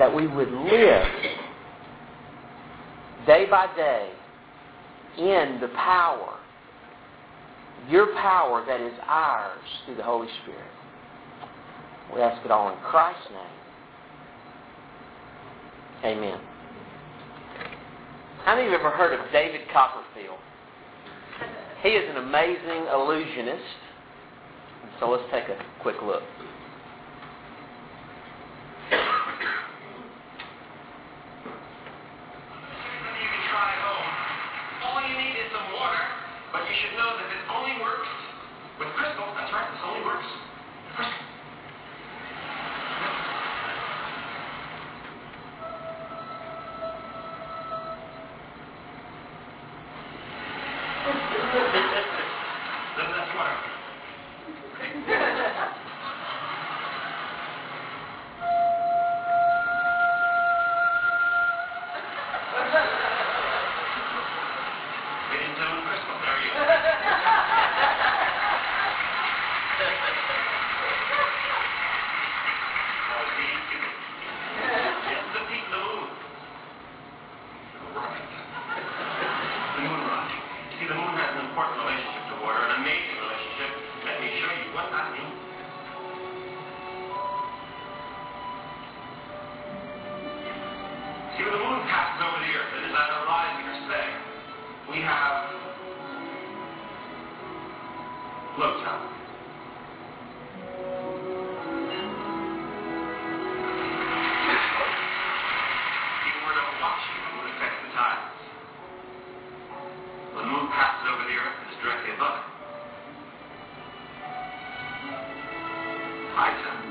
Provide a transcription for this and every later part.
that we would live day by day in the power, your power that is ours through the Holy Spirit. We ask it all in Christ's name. Amen. How many of you have ever heard of David Copperfield? He is an amazing illusionist. So let's take a quick look. You should know that this only works with crystal. That's right, this only works with crystal. Doesn't that smart? Ladies and gentlemen, crystal, how are you? See, when the moon passes over the earth, it is either rising or setting. We have low tide. Even we're not watching, the moon affects the tides. When the moon passes over the earth, it is directly above it. High tide.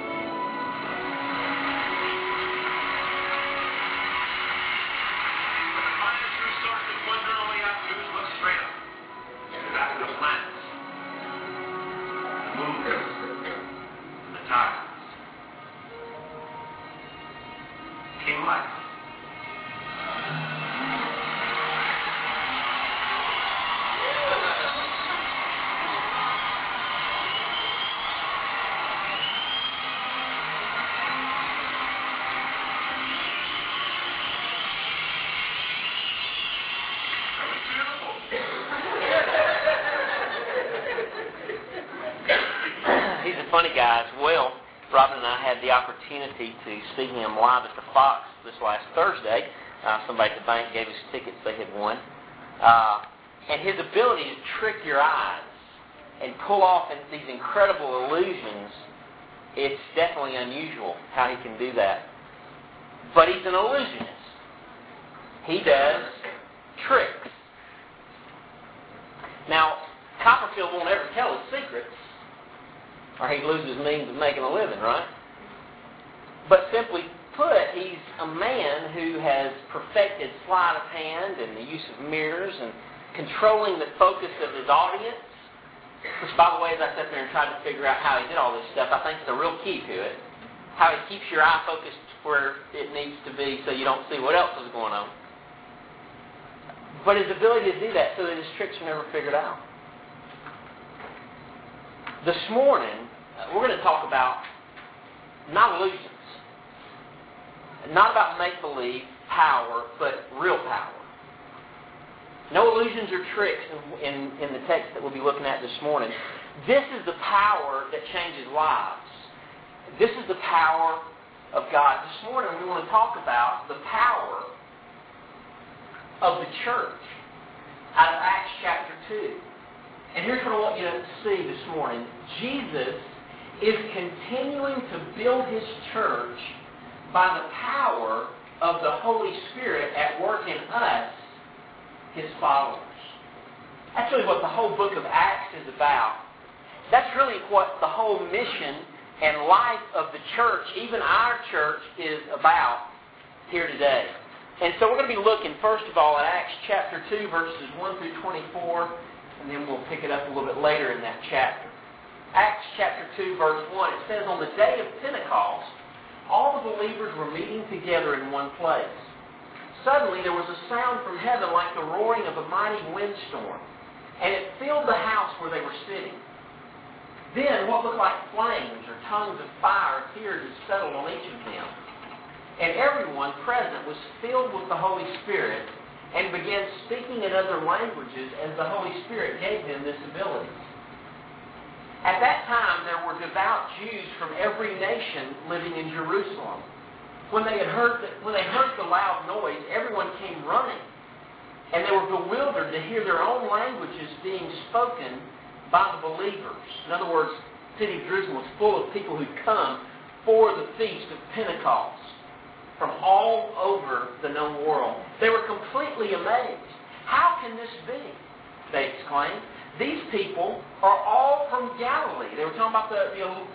Funny guy as well. Robin and I had the opportunity to see him live at the Fox this last Thursday. Somebody at the bank gave us tickets they had won. And his ability to trick your eyes and pull off these incredible illusions, it's definitely unusual how he can do that. But he's an illusionist. He does tricks. Now, Copperfield won't ever tell his secrets, or he'd lose his means of making a living, right? But simply put, he's a man who has perfected sleight of hand and the use of mirrors and controlling the focus of his audience. Which, by the way, as I sat there and tried to figure out how he did all this stuff, I think it's a real key to it. How he keeps your eye focused where it needs to be so you don't see what else is going on. But his ability to do that so that his tricks are never figured out. This morning, we're going to talk about not illusions. Not about make-believe power, but real power. No illusions or tricks in the text that we'll be looking at this morning. This is the power that changes lives. This is the power of God. This morning we want to talk about the power of the church out of Acts chapter 2. And here's what I want you to see this morning. Jesus is continuing to build His church by the power of the Holy Spirit at work in us, His followers. That's really what the whole book of Acts is about. That's really what the whole mission and life of the church, even our church, is about here today. And so we're going to be looking, first of all, at Acts chapter 2, verses 1 through 24, and then we'll pick it up a little bit later in that chapter. Acts chapter 2, verse 1, it says, "On the day of Pentecost, all the believers were meeting together in one place. Suddenly there was a sound from heaven like the roaring of a mighty windstorm, and it filled the house where they were sitting. Then what looked like flames or tongues of fire appeared and settled on each of them. And everyone present was filled with the Holy Spirit and began speaking in other languages as the Holy Spirit gave them this ability. At that time, there were devout Jews from every nation living in Jerusalem. When they heard the loud noise, everyone came running, and they were bewildered to hear their own languages being spoken by the believers. In other words, the city of Jerusalem was full of people who'd come for the feast of Pentecost from all over the known world. They were completely amazed. How can this be? They exclaimed. These people are all from Galilee. They were talking about the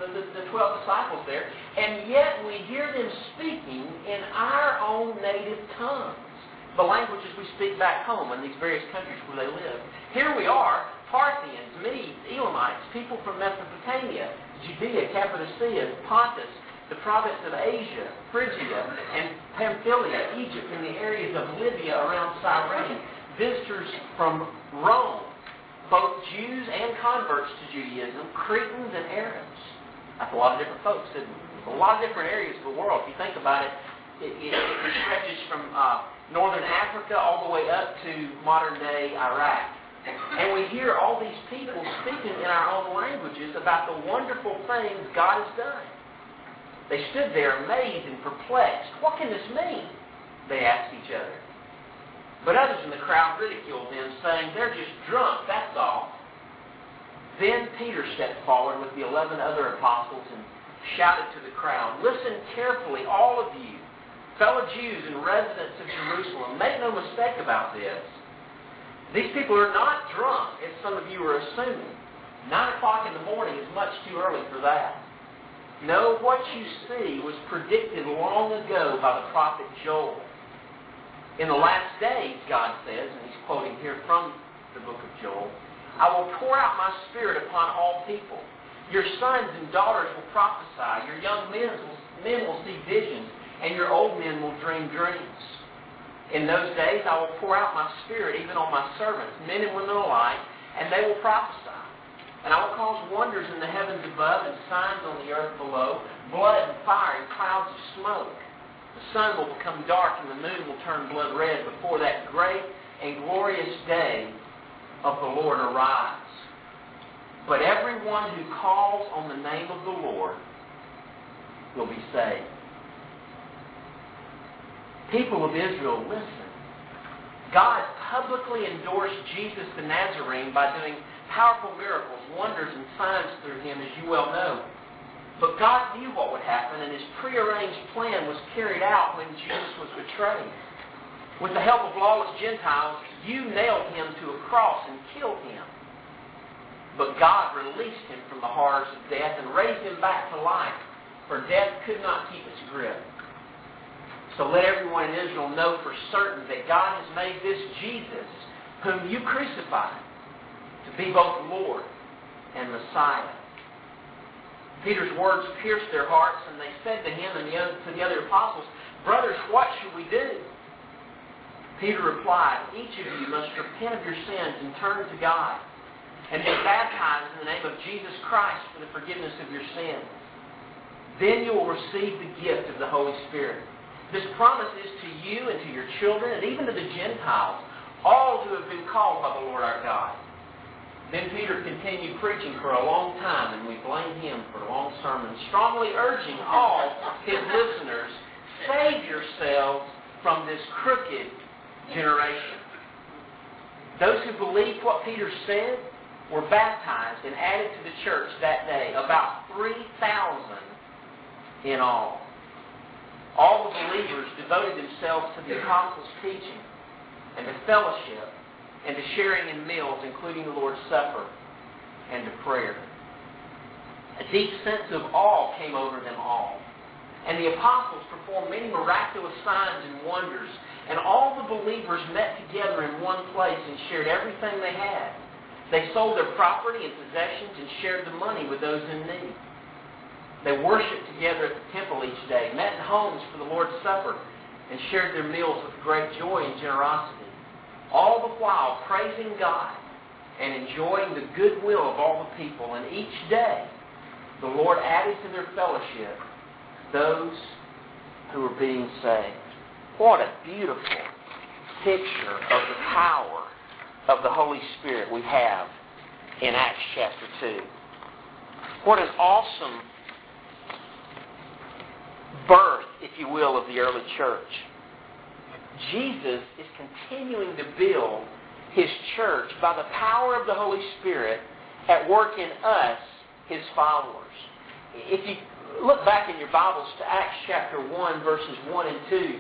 12 disciples there. And yet we hear them speaking in our own native tongues, the languages we speak back home in these various countries where they live. Here we are, Parthians, Medes, Elamites, people from Mesopotamia, Judea, Cappadocia, Pontus, the province of Asia, Phrygia, and Pamphylia, Egypt, and the areas of Libya around Cyrene, visitors from Rome, both Jews and converts to Judaism, Cretans and Arabs. That's a lot of different folks, isn't it? A lot of different areas of the world. If you think about it, it stretches from northern Africa all the way up to modern-day Iraq. And we hear all these people speaking in our own languages about the wonderful things God has done. They stood there amazed and perplexed. What can this mean? They asked each other. But others in the crowd ridiculed them, saying, they're just drunk, that's all. Then Peter stepped forward with the 11 other apostles and shouted to the crowd, listen carefully, all of you, fellow Jews and residents of Jerusalem. Make no mistake about this. These people are not drunk, as some of you are assuming. 9 o'clock in the morning is much too early for that. No, what you see was predicted long ago by the prophet Joel. In the last days, God says, and he's quoting here from the book of Joel, I will pour out my Spirit upon all people. Your sons and daughters will prophesy. Your young men will see visions, and your old men will dream dreams. In those days, I will pour out my Spirit even on my servants, men and women alike, and they will prophesy. And I will cause wonders in the heavens above and signs on the earth below, blood and fire and clouds of smoke. The sun will become dark and the moon will turn blood red before that great and glorious day of the Lord arrives. But everyone who calls on the name of the Lord will be saved. People of Israel, listen. God publicly endorsed Jesus the Nazarene by doing powerful miracles, wonders, and signs through him, as you well know. But God knew what would happen, and his prearranged plan was carried out when Jesus was betrayed. With the help of lawless Gentiles, you nailed him to a cross and killed him. But God released him from the horrors of death and raised him back to life, for death could not keep its grip. So let everyone in Israel know for certain that God has made this Jesus, whom you crucified, to be both Lord and Messiah. Peter's words pierced their hearts, and they said to him and to the other apostles, brothers, what should we do? Peter replied, each of you must repent of your sins and turn to God, and be baptized in the name of Jesus Christ for the forgiveness of your sins. Then you will receive the gift of the Holy Spirit. This promise is to you and to your children, and even to the Gentiles, all who have been called by the Lord our God. Then Peter continued preaching for a long time, and we blame him for a long sermon, strongly urging all his listeners, save yourselves from this crooked generation. Those who believed what Peter said were baptized and added to the church that day, about 3,000 in all. All the believers devoted themselves to the apostles' teaching and to fellowship, and to sharing in meals, including the Lord's Supper, and to prayer. A deep sense of awe came over them all. And the apostles performed many miraculous signs and wonders, and all the believers met together in one place and shared everything they had. They sold their property and possessions and shared the money with those in need. They worshiped together at the temple each day, met in homes for the Lord's Supper, and shared their meals with great joy and generosity, all the while praising God and enjoying the goodwill of all the people. And each day the Lord added to their fellowship those who are being saved. What a beautiful picture of the power of the Holy Spirit we have in Acts chapter 2. What an awesome birth, if you will, of the early church. Jesus is continuing to build His church by the power of the Holy Spirit at work in us, His followers. If you look back in your Bibles to Acts chapter 1, verses 1 and 2,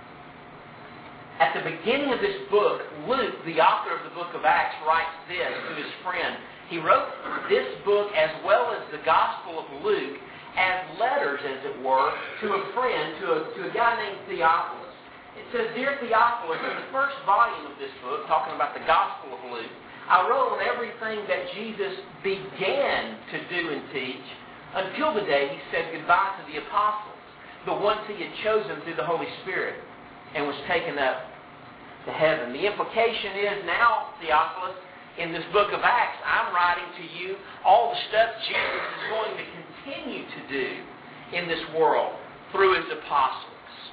at the beginning of this book, Luke, the author of the book of Acts, writes this to his friend. He wrote this book as well as the Gospel of Luke as letters, as it were, to a friend, to a guy named Theophilus. It says, "Dear Theophilus, in the first volume of this book, talking about the Gospel of Luke, I wrote on everything that Jesus began to do and teach until the day He said goodbye to the apostles, the ones He had chosen through the Holy Spirit, and was taken up to heaven." The implication is now, Theophilus, in this book of Acts, I'm writing to you all the stuff Jesus is going to continue to do in this world through His apostles.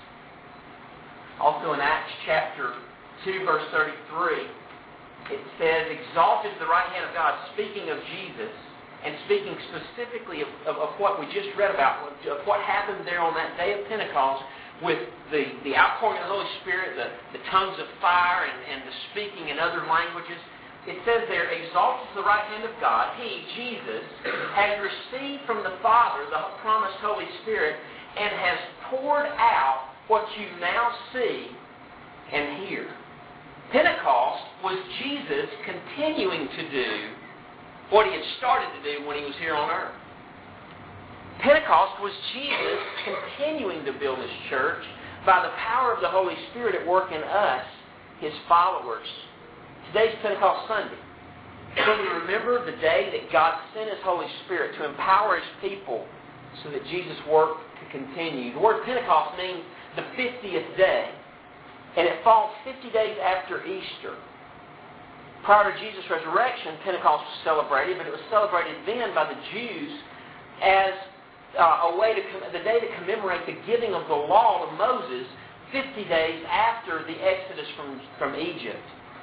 Also in Acts chapter 2, verse 33, it says, "Exalted to the right hand of God," speaking of Jesus, and speaking specifically of what we just read about, of what happened there on that day of Pentecost, with the outpouring of the Holy Spirit, the tongues of fire, and the speaking in other languages. It says there, "Exalted to the right hand of God, He, Jesus, has received from the Father the promised Holy Spirit and has poured out what you now see and hear." Pentecost was Jesus continuing to do what He had started to do when He was here on earth. Pentecost was Jesus continuing to build His church by the power of the Holy Spirit at work in us, His followers. Today's Pentecost Sunday. When we remember the day that God sent His Holy Spirit to empower His people so that Jesus' work could continue. The word Pentecost means the 50th day. And it falls 50 days after Easter. Prior to Jesus' resurrection, Pentecost was celebrated, but it was celebrated then by the Jews as a way the day to commemorate the giving of the law to Moses 50 days after the exodus from Egypt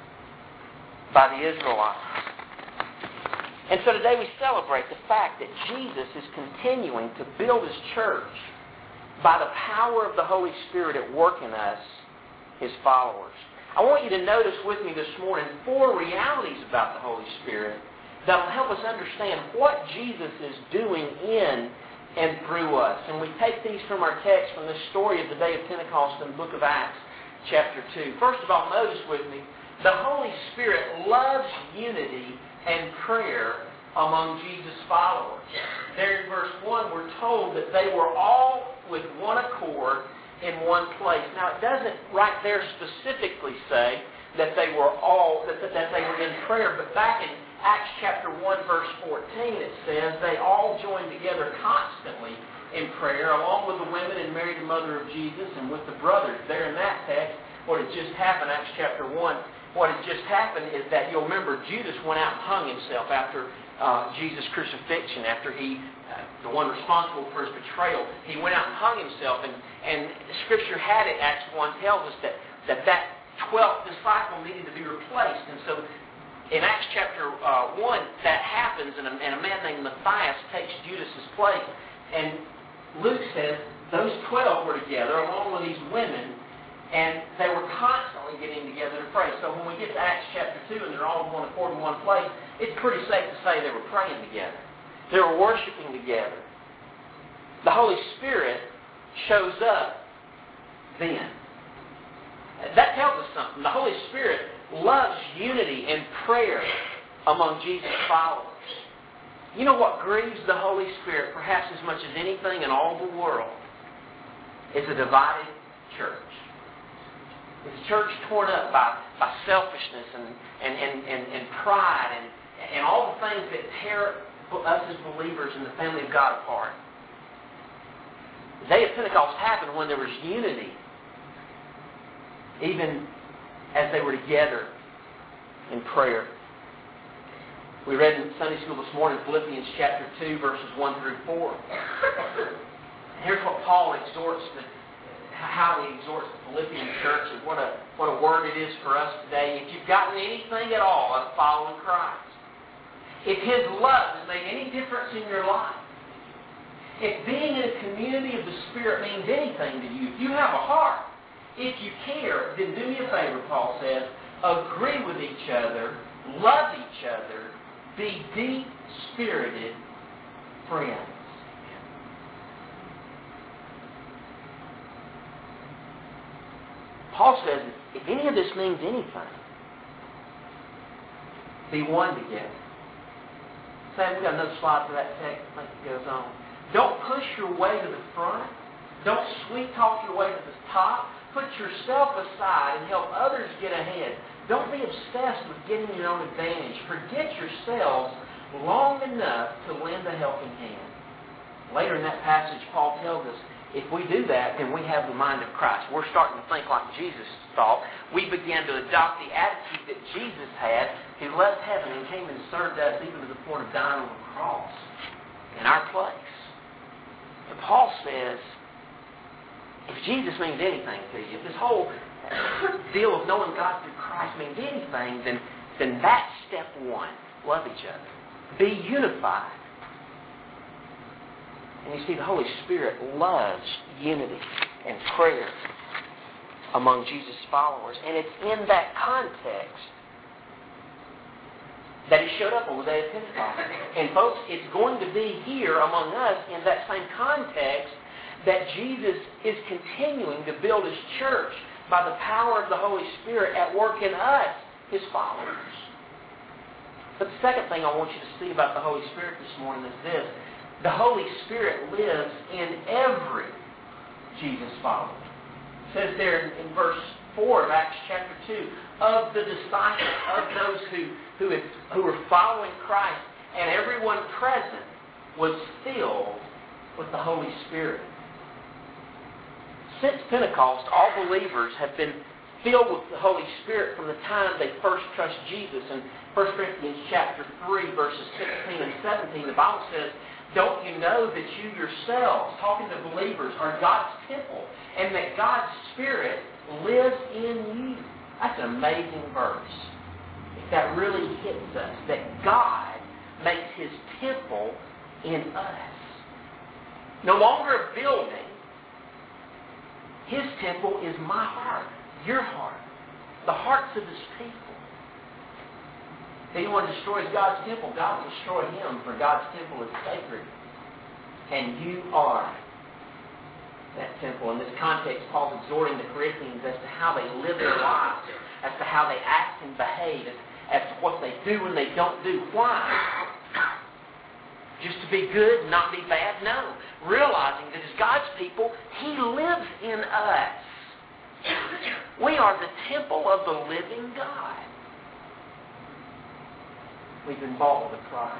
by the Israelites. And so today we celebrate the fact that Jesus is continuing to build His church by the power of the Holy Spirit at work in us, His followers. I want you to notice with me this morning 4 realities about the Holy Spirit that will help us understand what Jesus is doing in and through us. And we take these from our text from the story of the day of Pentecost in the book of Acts, chapter 2. First of all, notice with me, the Holy Spirit loves unity and prayer among Jesus' followers. There in verse 1, we're told that they were all with one accord in one place. Now, it doesn't right there specifically say that they were in prayer, but back in Acts chapter 1, verse 14, it says they all joined together constantly in prayer, along with the women and Mary, the mother of Jesus, and with the brothers. There in that text, what had just happened, Acts chapter 1, what had just happened is that, you'll remember, Judas went out and hung himself after Jesus' crucifixion, after he, the one responsible for His betrayal, he went out and hung himself, and Scripture had it, Acts 1 tells us that 12th disciple needed to be replaced. And so in Acts chapter 1, that happens, and a man named Matthias takes Judas' place. And Luke says those 12 were together along with these women, and they were constantly getting together to pray. So when we get to Acts chapter 2 and they're all in one accord in one place, it's pretty safe to say they were praying together. They were worshiping together. The Holy Spirit shows up then. That tells us something. The Holy Spirit loves unity and prayer among Jesus' followers. You know what grieves the Holy Spirit perhaps as much as anything in all the world is a divided church. It's a church torn up by selfishness and pride and all the things that tear us as believers in the family of God apart. The day of Pentecost happened when there was unity, even as they were together in prayer. We read in Sunday school this morning, Philippians chapter 2, verses 1 through 4. Here's what Paul exhorts how he exhorts the Philippian church, and what a word it is for us today. If you've gotten anything at all of following Christ, if His love has made any difference in your life, if being in a community of the Spirit means anything to you, if you have a heart, if you care, then do me a favor, Paul says, agree with each other, love each other, be deep-spirited friends. Paul says, if any of this means anything, be one together. Sam, we've got another slide for that text. I think it goes on. Don't push your way to the front. Don't sweet talk your way to the top. Put yourself aside and help others get ahead. Don't be obsessed with getting your own advantage. Forget yourselves long enough to lend a helping hand. Later in that passage, Paul tells us, if we do that, then we have the mind of Christ. We're starting to think like Jesus thought. We begin to adopt the attitude that Jesus had, who left heaven and came and served us even to the point of dying on the cross in our place. And Paul says, if Jesus means anything to you, if this whole deal of knowing God through Christ means anything, then that's step one. Love each other. Be unified. And you see, the Holy Spirit loves unity and prayer among Jesus' followers. And it's in that context that He showed up on the day of Pentecost. And folks, it's going to be here among us in that same context that Jesus is continuing to build His church by the power of the Holy Spirit at work in us, His followers. But the second thing I want you to see about the Holy Spirit this morning is this. The Holy Spirit lives in every Jesus follower. It says there in verse 4 of Acts chapter 2, of the disciples, of those who were following Christ, and everyone present was filled with the Holy Spirit. Since Pentecost, all believers have been filled with the Holy Spirit from the time they first trust Jesus. In 1 Corinthians chapter 3, verses 16 and 17, the Bible says, don't you know that you yourselves, talking to believers, are God's temple, and that God's Spirit lives in you? That's an amazing verse. If that really hits us, that God makes His temple in us. No longer a building. His temple is my heart, your heart, the hearts of His people. If anyone destroys God's temple, God will destroy him, for God's temple is sacred. And you are that temple. In this context, Paul's exhorting the Corinthians as to how they live their lives, as to how they act and behave, as to what they do and they don't do. Why? Just to be good, not be bad? No. Realizing that as God's people, He lives in us. We are the temple of the living God. We've been bought with a price.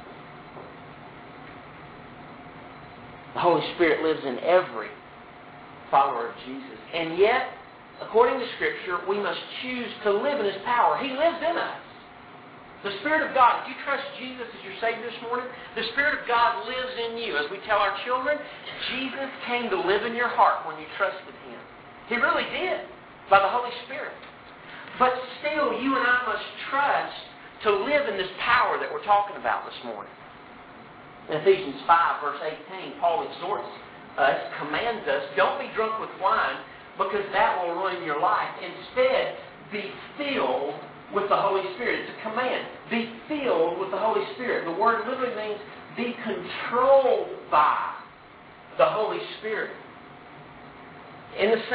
The Holy Spirit lives in every follower of Jesus. And yet, according to Scripture, we must choose to live in His power. He lives in us. The Spirit of God, if you trust Jesus as your Savior this morning, the Spirit of God lives in you. As we tell our children, Jesus came to live in your heart when you trusted Him. He really did, by the Holy Spirit. But still, you and I must trust to live in this power that we're talking about this morning. In Ephesians 5, verse 18, Paul exhorts us, commands us, don't be drunk with wine, because that will ruin your life. Instead, be filled with the Holy Spirit. It's a command. Be filled with the Holy Spirit. The word literally means be controlled by the Holy Spirit. In the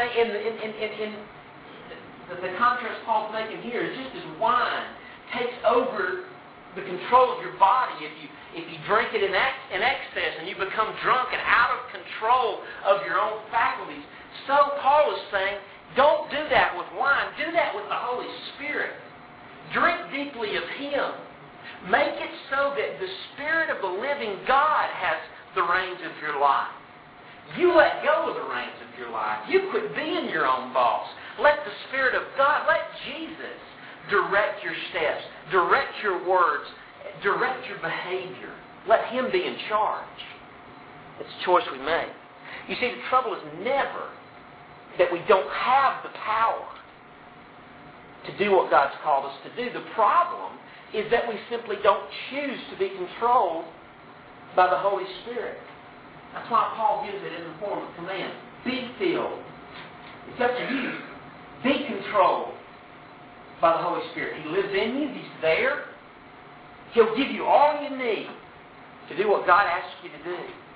contrast Paul's making here is just as wine takes over the control of your body. If you drink it in excess and you become drunk and out of control of your own faculties, so Paul is saying, don't do that with wine. Do that with the Holy Spirit. Drink deeply of Him. Make it so that the Spirit of the living God has the reins of your life. You let go of the reins of your life. You quit being your own boss. Let the Spirit of God, let Jesus direct your steps, direct your words, direct your behavior. Let Him be in charge. It's a choice we make. You see, the trouble is never that we don't have the power to do what God's called us to do. The problem is that we simply don't choose to be controlled by the Holy Spirit. That's why Paul gives it in the form of command. Be filled. It's up to you. Be controlled by the Holy Spirit. He lives in you. He's there. He'll give you all you need to do what God asks you to do.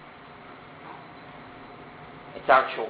It's our choice.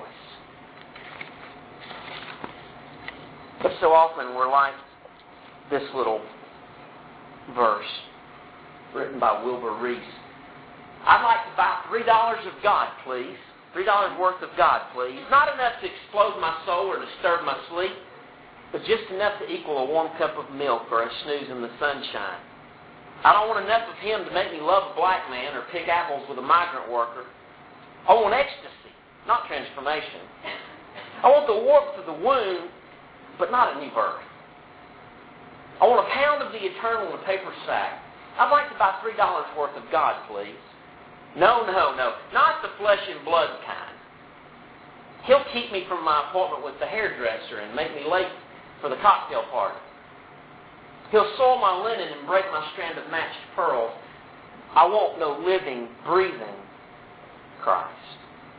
But so often we're like this little verse written by Wilbur Reese. I'd like to buy $3 of God, please. $3 worth of God, please. Not enough to explode my soul or disturb my sleep, but just enough to equal a warm cup of milk or a snooze in the sunshine. I don't want enough of Him to make me love a black man or pick apples with a migrant worker. I want ecstasy, not transformation. I want the warmth of the womb, but not a new birth. I want a pound of the eternal in a paper sack. I'd like to buy $3 worth of God, please. No. Not the flesh and blood kind. He'll keep me from my appointment with the hairdresser and make me late for the cocktail party. He'll soil my linen and break my strand of matched pearls. I want no living, breathing Christ.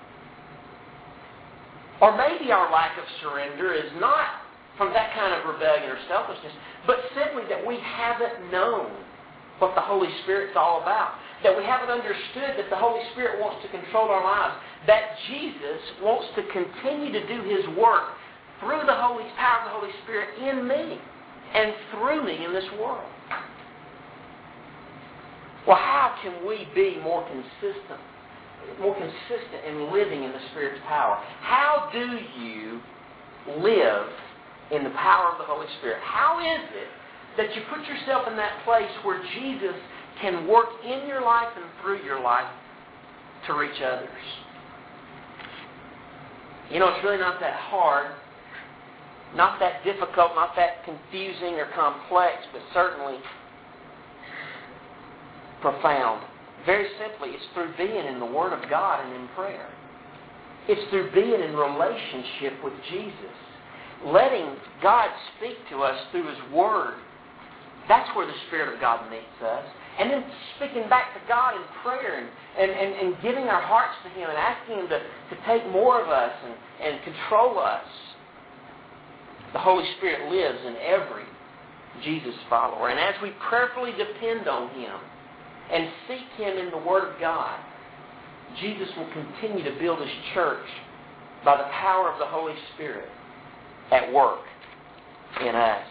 Or maybe our lack of surrender is not from that kind of rebellion or selfishness, but simply that we haven't known what the Holy Spirit's all about. That we haven't understood that the Holy Spirit wants to control our lives. That Jesus wants to continue to do His work through the power of the Holy Spirit in me and through me in this world. Well, how can we be more consistent in living in the Spirit's power? How do you live in the power of the Holy Spirit? How is it that you put yourself in that place where Jesus can work in your life and through your life to reach others? You know, it's really not that hard, not that difficult, not that confusing or complex, but certainly profound. Very simply, it's through being in the Word of God and in prayer. It's through being in relationship with Jesus. Letting God speak to us through His Word. That's where the Spirit of God meets us. And then speaking back to God in prayer and giving our hearts to Him and asking Him to take more of us and control us. The Holy Spirit lives in every Jesus follower. And as we prayerfully depend on Him and seek Him in the Word of God, Jesus will continue to build His church by the power of the Holy Spirit at work in us.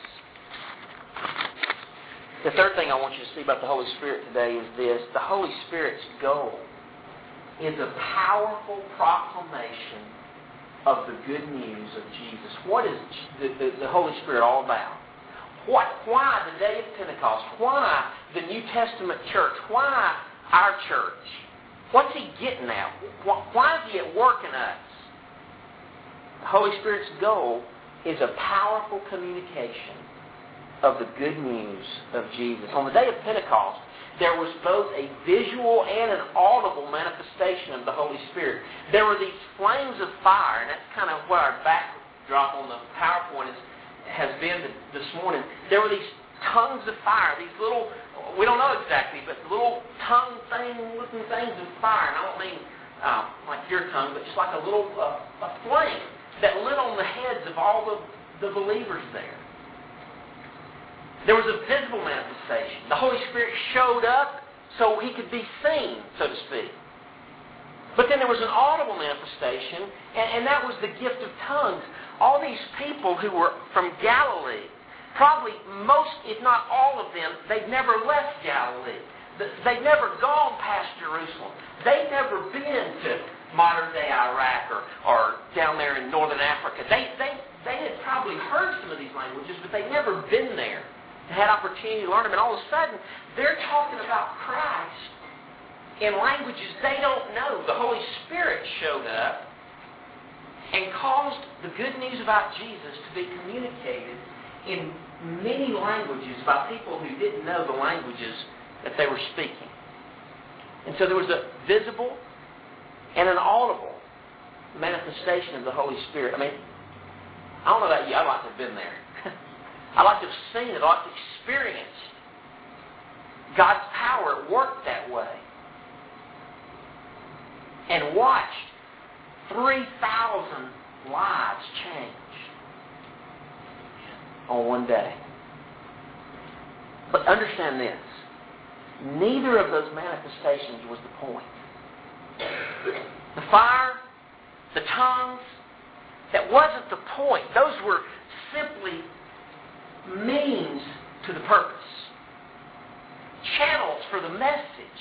The third thing I want you to see about the Holy Spirit today is this. The Holy Spirit's goal is a powerful proclamation of the good news of Jesus. What is the Holy Spirit all about? Why the day of Pentecost? Why the New Testament church? Why our church? What's He getting at? Why is He at work in us? The Holy Spirit's goal is a powerful communication of the good news of Jesus. On the day of Pentecost, there was both a visual and an audible manifestation of the Holy Spirit. There were these flames of fire, and that's kind of what our backdrop on the PowerPoint has been this morning. There were these tongues of fire, these little, we don't know exactly, but little tongue-looking things of fire. And I don't mean like your tongue, but just like a little a flame that lit on the heads of all the believers there. There was a visible manifestation. The Holy Spirit showed up so He could be seen, so to speak. But then there was an audible manifestation, and that was the gift of tongues. All these people who were from Galilee, probably most, if not all of them, they'd never left Galilee. They'd never gone past Jerusalem. They'd never been to modern-day Iraq or down there in northern Africa. They had probably heard some of these languages, but they'd never been there. They had opportunity to learn them, and all of a sudden, they're talking about Christ in languages they don't know. The Holy Spirit showed up and caused the good news about Jesus to be communicated in many languages by people who didn't know the languages that they were speaking. And so there was a visible and an audible manifestation of the Holy Spirit. I mean, I don't know about you. I'd like to have been there. I'd like to have seen it. I'd like to have experienced God's power at work that way. And watched 3,000 lives change on one day. But understand this. Neither of those manifestations was the point. The fire, the tongues, that wasn't the point. Those were simply means to the purpose. Channels for the message.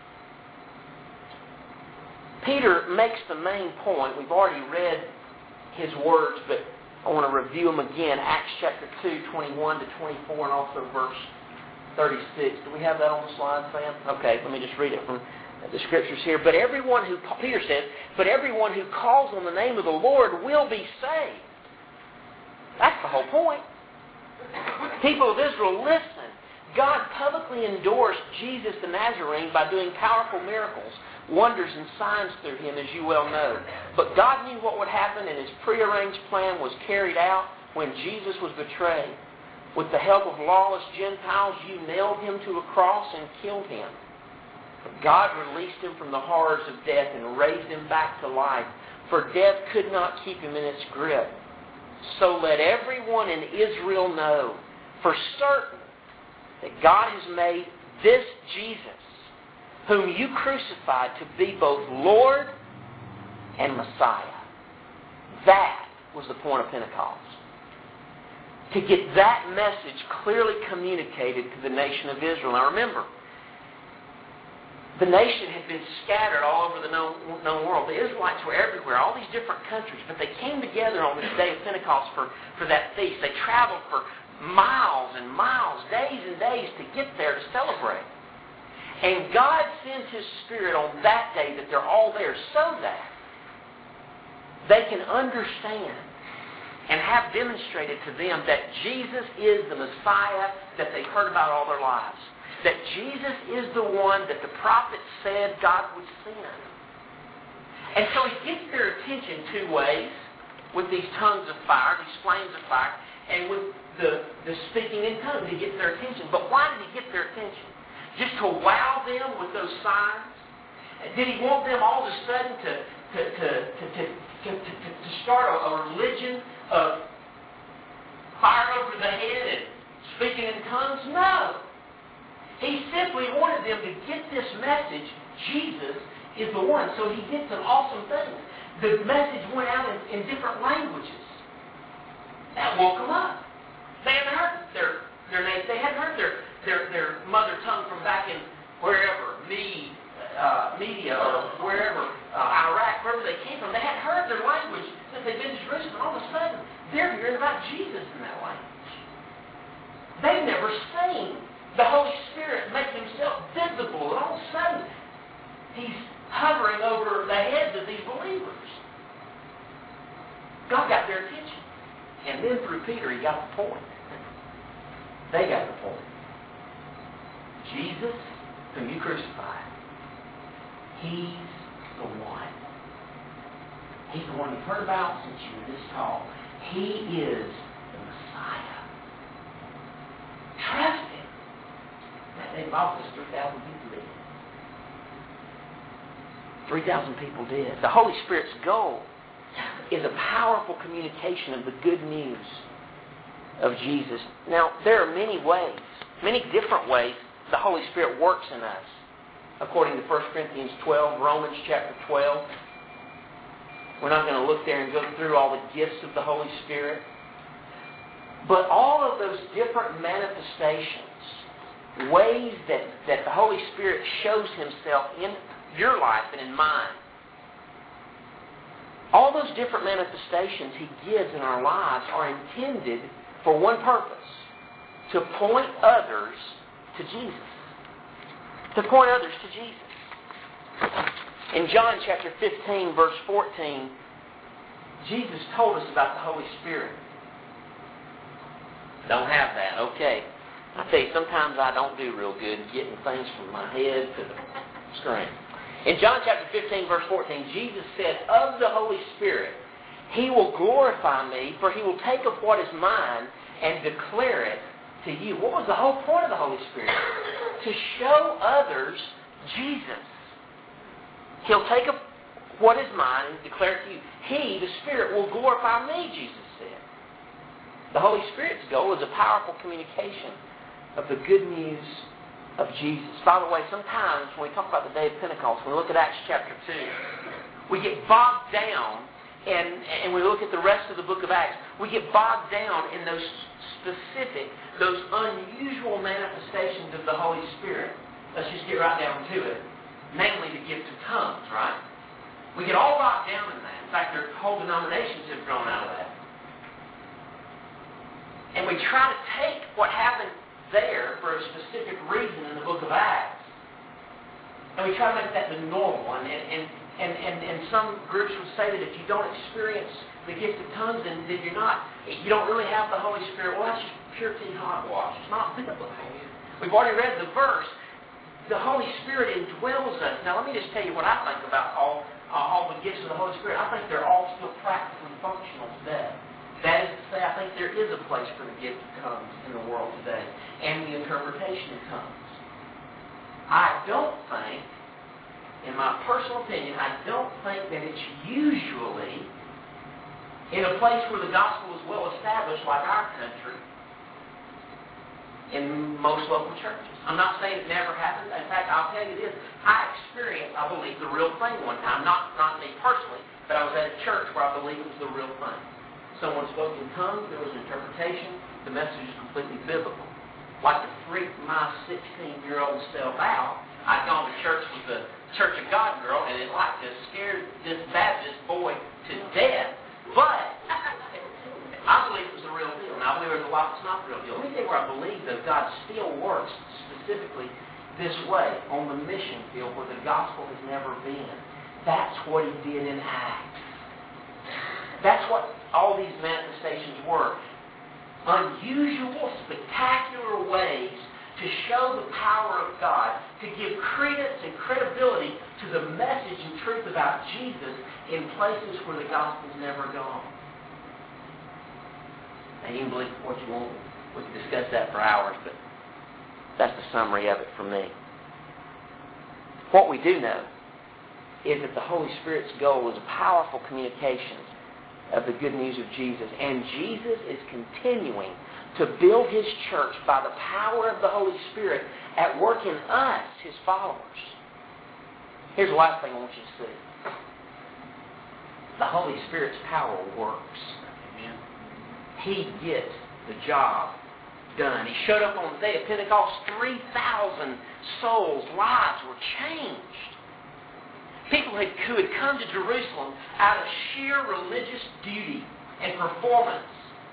Peter makes the main point. We've already read his words, but I want to review them again. Acts chapter 2, 21 to 24, and also verse 36. Do we have that on the slide, Sam? Okay, let me just read it from the scriptures here. But everyone who, Peter says, but everyone who calls on the name of the Lord will be saved. That's the whole point. People of Israel, listen. God publicly endorsed Jesus the Nazarene by doing powerful miracles, wonders, and signs through him, as you well know. But God knew what would happen, and his prearranged plan was carried out when Jesus was betrayed. With the help of lawless Gentiles, you nailed him to a cross and killed him. But God released him from the horrors of death and raised him back to life, for death could not keep him in its grip. So let everyone in Israel know for certain that God has made this Jesus, whom you crucified, to be both Lord and Messiah. That was the point of Pentecost. To get that message clearly communicated to the nation of Israel. Now remember, the nation had been scattered all over the known world. The Israelites were everywhere, all these different countries, but they came together on this day of Pentecost for that feast. They traveled for miles and miles, days and days to get there to celebrate. And God sends His Spirit on that day that they're all there so that they can understand and have demonstrated to them that Jesus is the Messiah that they've heard about all their lives. That Jesus is the one that the prophets said God would send. And so He gets their attention two ways, with these tongues of fire, these flames of fire, and with the speaking in tongues. He gets their attention. But why did He get their attention? Just to wow them with those signs? Did He want them all of a sudden to start a religion of fire over the head and speaking in tongues? No. He simply wanted them to get this message. Jesus is the one. So He did some awesome things. The message went out in different languages. That woke them up. They hadn't heard their name. They hadn't heard their mother tongue from back in wherever, Media or wherever, Iraq, wherever they came from. They hadn't heard their language since they'd been to Jerusalem. All of a sudden, they're hearing about Jesus in that language. They've never seen the Holy Spirit make Himself visible. And all of a sudden, He's hovering over the heads of these believers. God got their attention. And then through Peter, He got the point. They got the point. Jesus, whom you crucified, He's the one. He's the one you've heard about since you were this tall. He is the Messiah. Trust Him. That day, the Bible says 3,000 people did. 3,000 people did. The Holy Spirit's goal is a powerful communication of the good news of Jesus. Now, there are many ways, many different ways the Holy Spirit works in us. According to 1 Corinthians 12, Romans chapter 12. We're not going to look there and go through all the gifts of the Holy Spirit. But all of those different manifestations, ways that the Holy Spirit shows Himself in your life and in mine, all those different manifestations He gives in our lives are intended for one purpose: to point others to Jesus. To point others to Jesus. In John chapter 15, verse 14, Jesus told us about the Holy Spirit. Don't have that. Okay. I tell you, sometimes I don't do real good getting things from my head to the screen. In John chapter 15, verse 14, Jesus said, of the Holy Spirit, He will glorify me, for He will take of what is mine and declare it to you. What was the whole point of the Holy Spirit? To show others Jesus. He'll take of what is mine and declare it to you. He, the Spirit, will glorify me, Jesus said. The Holy Spirit's goal is a powerful communication of the good news of Jesus. By the way, sometimes when we talk about the day of Pentecost, when we look at Acts chapter 2, we get bogged down, and we look at the rest of the book of Acts, we get bogged down in those specific, those unusual manifestations of the Holy Spirit. Let's just get right down to it. Namely, the gift of tongues, right? We get all bogged down in that. In fact, their whole denominations have grown out of that. And we try to take what happened there for a specific reason in the book of Acts, and we try to make that the normal. And some groups would say that if you don't experience the gift of tongues, then you don't really have the Holy Spirit. Well, that's just pure tea hogwash. It's not biblical. We've already read the verse. The Holy Spirit indwells us. Now, let me just tell you what I think about all the gifts of the Holy Spirit. I think they're all still practically functional today. That is to say, I think there is a place for the gift of tongues in the world today, and the interpretation of tongues. I don't think, in my personal opinion, I don't think that it's usually in a place where the gospel is well established, like our country, in most local churches. I'm not saying it never happens. In fact, I'll tell you this. I experienced, I believe, the real thing one time. Not me personally, but I was at a church where I believe it was the real thing. Someone spoke in tongues. There was an interpretation. The message is completely biblical. Like to freak my 16-year-old self out, I'd gone to church with the Church of God girl, and it like to scare this Baptist boy to death. But I believe it was the real deal. Now, I believe there's a lot that's not the real deal. Let me tell you where I believe that God still works specifically this way on the mission field where the gospel has never been. That's what He did in Acts. That's what all these manifestations were. Unusual, spectacular ways to show the power of God, to give credence and credibility to the message and truth about Jesus in places where the gospel's never gone. Now, you can believe what you want. We can discuss that for hours, but that's the summary of it from me. What we do know is that the Holy Spirit's goal is a powerful communication of the good news of Jesus. And Jesus is continuing to build His church by the power of the Holy Spirit at work in us, His followers. Here's the last thing I want you to see. The Holy Spirit's power works. Amen. He gets the job done. He showed up on the day of Pentecost. 3,000 souls' lives were changed. People who had come to Jerusalem out of sheer religious duty and performance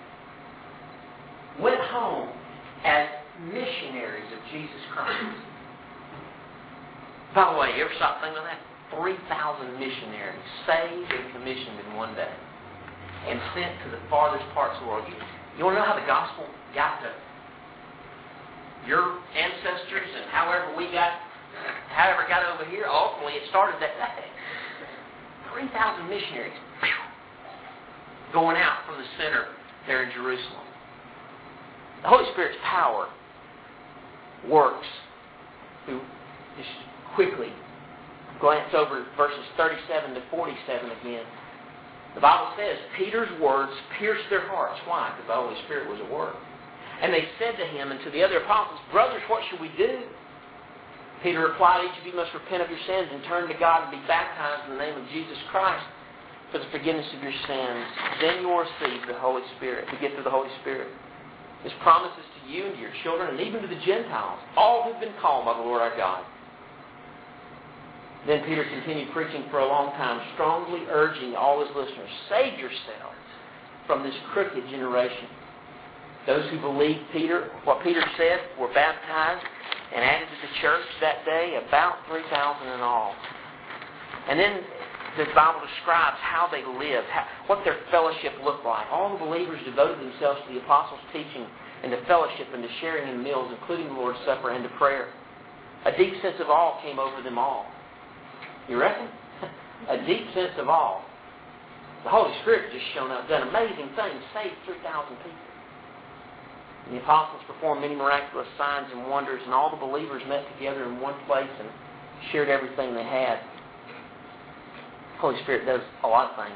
went home as missionaries of Jesus Christ. By the way, you ever stop thinking about that? 3,000 missionaries saved and commissioned in one day and sent to the farthest parts of the world. You want to know how the gospel got to your ancestors and however it got over here? Ultimately, it started that day. 3,000 missionaries going out from the center there in Jerusalem. The Holy Spirit's power works. Just quickly glance over verses 37 to 47 again. The Bible says, Peter's words pierced their hearts. Why? Because the Holy Spirit was at work. And they said to him and to the other apostles, Brothers, what should we do? Peter replied, Each of you must repent of your sins and turn to God and be baptized in the name of Jesus Christ for the forgiveness of your sins. Then you will receive the Holy Spirit, the gift of the Holy Spirit. His promises to you and to your children and even to the Gentiles, all who have been called by the Lord our God. Then Peter continued preaching for a long time, strongly urging all his listeners, Save yourselves from this crooked generation. Those who believed what Peter said, were baptized and added to the church that day, about 3,000 in all. And then the Bible describes how they lived, what their fellowship looked like. All the believers devoted themselves to the apostles' teaching and to fellowship and to sharing in meals, including the Lord's Supper and to prayer. A deep sense of awe came over them all. You reckon? A deep sense of awe. The Holy Spirit just shown up, done amazing things, saved 3,000 people. And the apostles performed many miraculous signs and wonders, and all the believers met together in one place and shared everything they had. The Holy Spirit does a lot of things.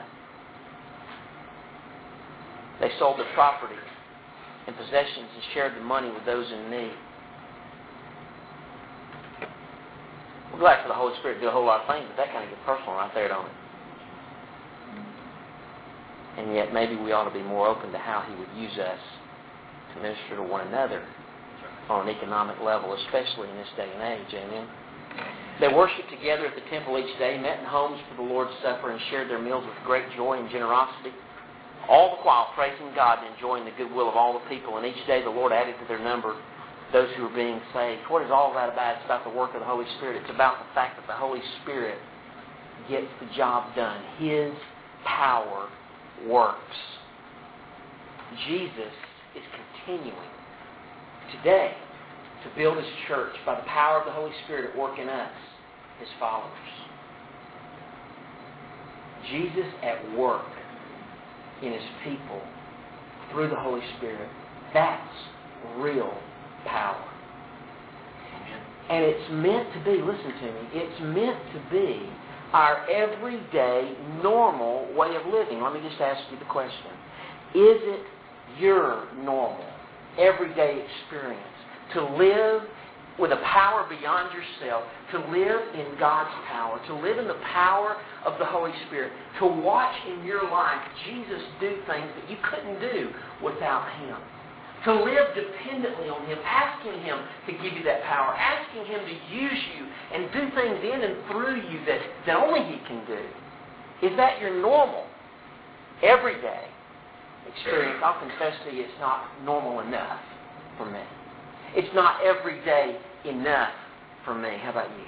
They sold their property and possessions and shared the money with those in need. We're glad for the Holy Spirit to do a whole lot of things, but that kind of gets personal right there, don't it? And yet maybe we ought to be more open to how He would use us to minister to one another on an economic level, especially in this day and age. Amen. They worshiped together at the temple each day, met in homes for the Lord's Supper, and shared their meals with great joy and generosity, all the while praising God and enjoying the goodwill of all the people. And each day the Lord added to their number those who were being saved. What is all that about? It's about the work of the Holy Spirit. It's about the fact that the Holy Spirit gets the job done. His power works. Jesus is continuing today to build His church by the power of the Holy Spirit at work in us, His followers. Jesus at work in His people through the Holy Spirit. That's real power. Amen. And it's meant to be, listen to me, it's meant to be our everyday, normal way of living. Let me just ask you the question. Is it your normal, everyday experience to live with a power beyond yourself, to live in God's power, to live in the power of the Holy Spirit, to watch in your life Jesus do things that you couldn't do without Him, to live dependently on Him, asking Him to give you that power, asking Him to use you and do things in and through you that only He can do? Is that your normal, everyday experience? I'll confess to you, it's not normal enough for me. It's not everyday enough for me. How about you?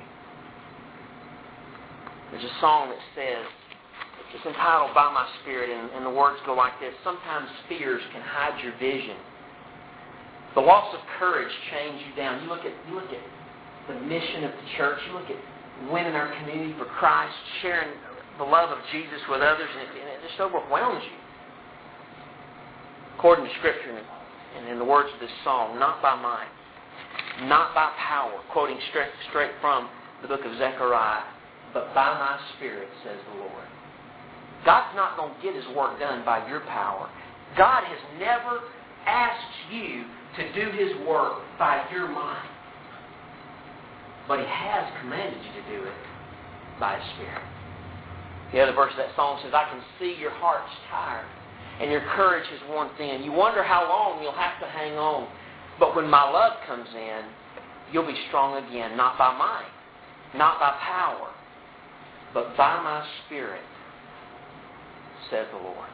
There's a song that says, it's entitled By My Spirit, and the words go like this. Sometimes fears can hide your vision. The loss of courage chains you down. You look at the mission of the church. You look at winning our community for Christ, sharing the love of Jesus with others, and it just overwhelms you. According to Scripture and in the words of this song, not by might, not by power, quoting straight from the book of Zechariah, but by my Spirit, says the Lord. God's not going to get His work done by your power. God has never asked you to do His work by your mind. But He has commanded you to do it by His Spirit. The other verse of that song says, I can see your heart's tired and your courage has worn thin. You wonder how long you'll have to hang on. But when my love comes in, you'll be strong again, not by might, not by power, but by my Spirit, says the Lord.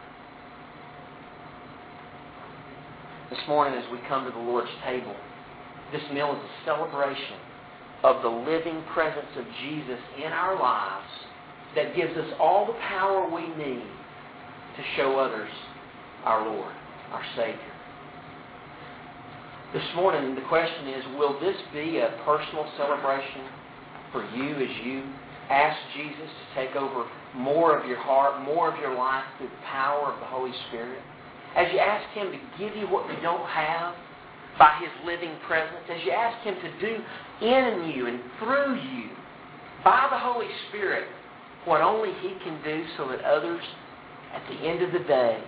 This morning as we come to the Lord's table, this meal is a celebration of the living presence of Jesus in our lives that gives us all the power we need to show others our Lord, our Savior. This morning, the question is, will this be a personal celebration for you as you ask Jesus to take over more of your heart, more of your life through the power of the Holy Spirit? As you ask Him to give you what you don't have by His living presence, as you ask Him to do in you and through you by the Holy Spirit what only He can do, so that others at the end of the day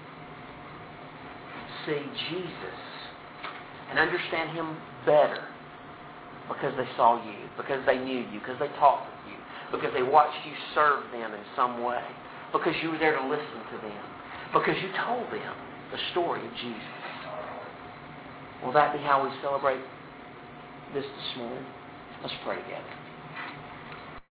see Jesus and understand Him better because they saw you, because they knew you, because they talked with you, because they watched you serve them in some way, because you were there to listen to them, because you told them the story of Jesus. Will that be how we celebrate this morning? Let's pray together.